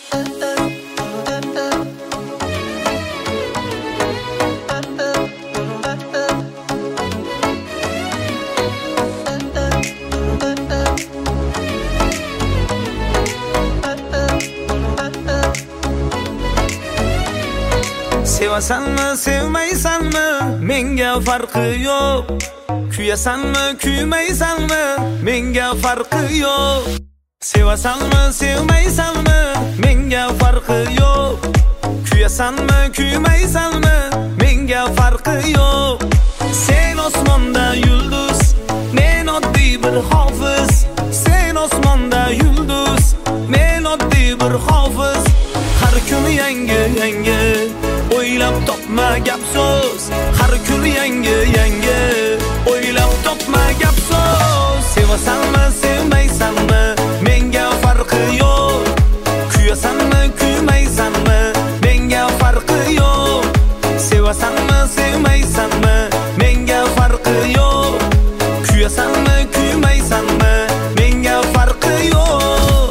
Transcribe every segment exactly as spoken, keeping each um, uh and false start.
Sevasanmı, sevmaysanmı, menga farqi yo'q. Kuyasanmı, kuymaysanmı, menga farqi yo'q. Sevasanmı, sevmaysanmı, menga farqi yo'q. Kuyasanmı, kuymaysanmı, menga farqi yo'q. Sen osmonda yulduz, men oddiy bir hofiz. Sen osmonda yulduz, men oddiy bir hofiz. Har kuni yangi yangi o'ylab topma gap so'z. Har kuni yangi yangi o'ylab topma gap so'z. Sevasanmı, sevmaysanmı, menga farqi yo'q. Kuyasanmı, kuymaysanmı, menga farqi yo'q. Sevasanmı, sevmaysanmı, menga farqi yo'q. Kuyasanmı, kuymaysanmı, menga farqi yo'q.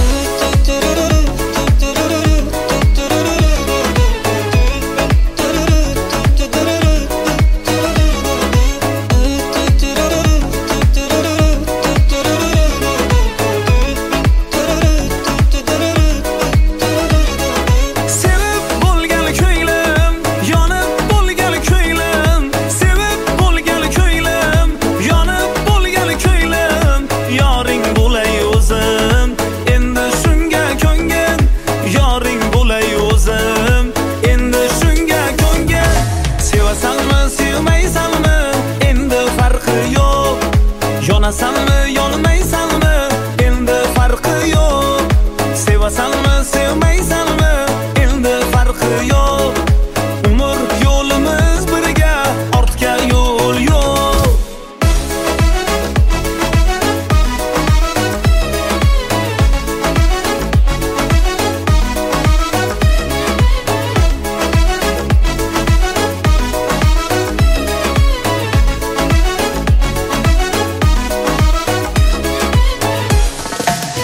Yonasanmı, yonmaysanmı, endi farqi yo'q. Sevasanmı, sevmaysanmı, endi farqi yo'q. Umr yo'limiz birga, ortga yo'l yo'q.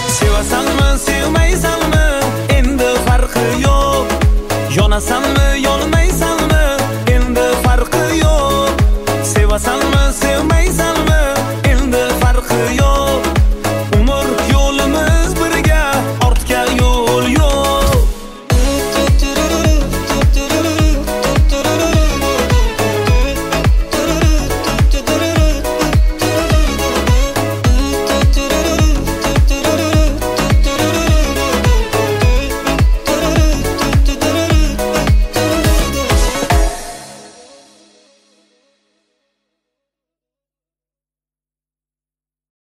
Sevasanmı, sevmaysanmı, endi farqi yo'q. Yonasanmı,